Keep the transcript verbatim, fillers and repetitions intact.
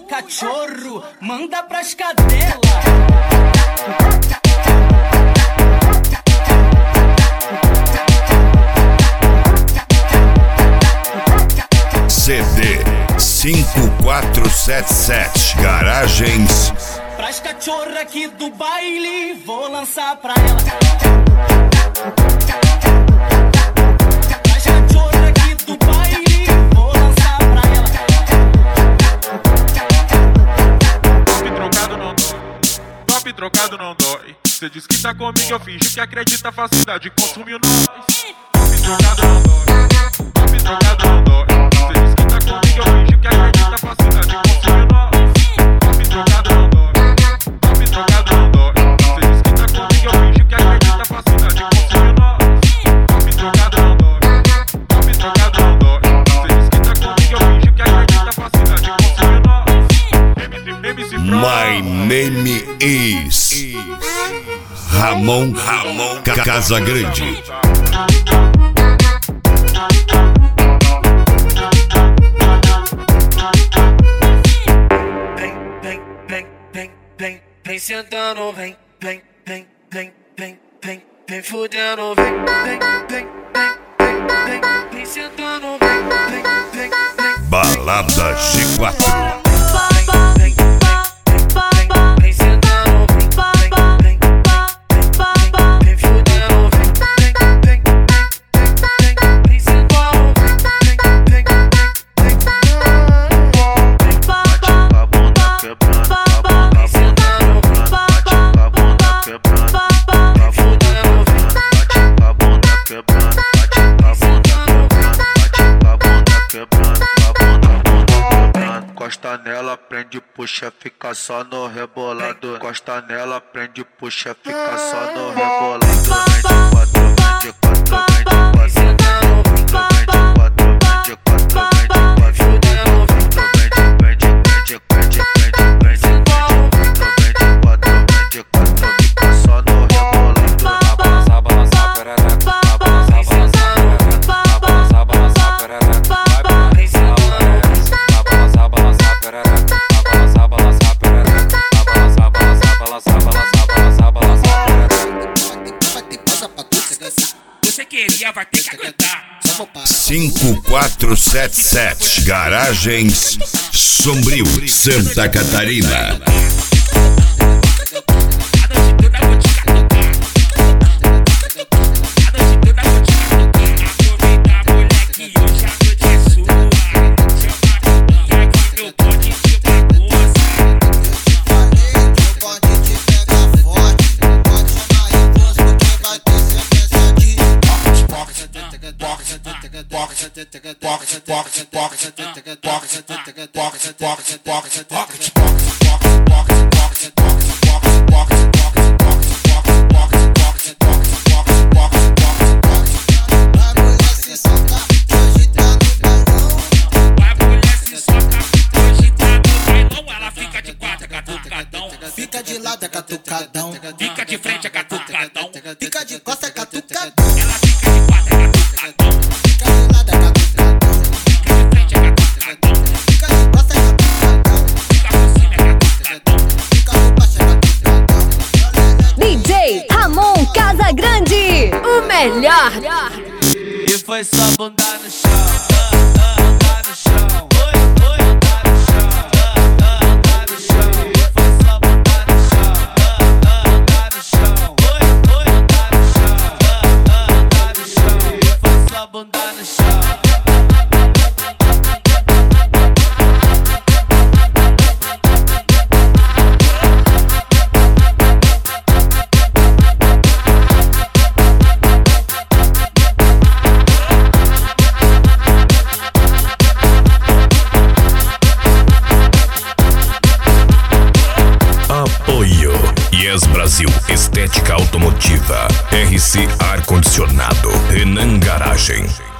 cachorro, manda pras cadelas. C D cinco quatro sete sete Garagens. Pras cachorra aqui do baile, vou lançar pra ela. Pras cachorra aqui do baile, vou lançar pra ela. Top trocado não dói, top trocado não dói. Cê diz que tá comigo, eu fingi que acredita, facilidade consumiu nós. Top trocado não dói, top trocado não dói. Cê diz que tá comigo, eu fingi que acredita, facilidade consumiu nós. Top trocado não dói, top trocado não dói. Cê diz que tá comigo, eu fingi que acredita, facilidade consumiu nós. Top trocado não dói, top trocado não dói. Cê diz que tá comigo, eu fingi que acredita, facilidade consumiu nós. My name is Ramon Ramon Casagrande. Vem, vem, vem, vem, vem, vem sentando, vem, vem, vem, vem, vem, vem, vem fudendo, vem, vem, vem, vem, vem, vem, vem sentando, vem, vem, vem, vem. Balada G quatro. Costa nela, prende, puxa, fica só no rebolado. Costa nela, prende, puxa, fica só no rebolado. Vem de quatro, vem de quatro, vem de quatro. Vem de quatro, vem de quatro, vem de quatro. Vem de, vem de, vem de, vem de, vem de, vem de, vem de quatro, vem de quatro, vem de quatro, fica só no rebolado. Balança, balança, perereca. Balança, balança, perereca. Balança, balança, perereca. Balança, balança, perereca. Balança, balança, perereca. Balança, balança, balança, balança, balança, balança, perereca. Você queria, vai ter que aguentar. cinco quatro sete sete Garagens Sombrio, Santa Catarina. Fica de lado é catucadão, Fica de frente, é catucadão. fica de costa é catucadão. Ela fica de quatro, é catucadão. Fica de lado é catucadão, Fica de frente, é catucadão. fica de costa é catucadão, Fica por cima, é catucadão. fica por baixo é catucadão. D J Ramon Casagrande, o melhor. E foi só bunda no chão, bunda no chão. Oi, oi, bunda no chão, bunda no chão. E foi só bunda no chão, bunda no chão. Oi, oi, bunda no chão, bunda no chão. E foi só bunda no chão. Yes Brasil Estética Automotiva, R C Ar Condicionado, Renan Garagem.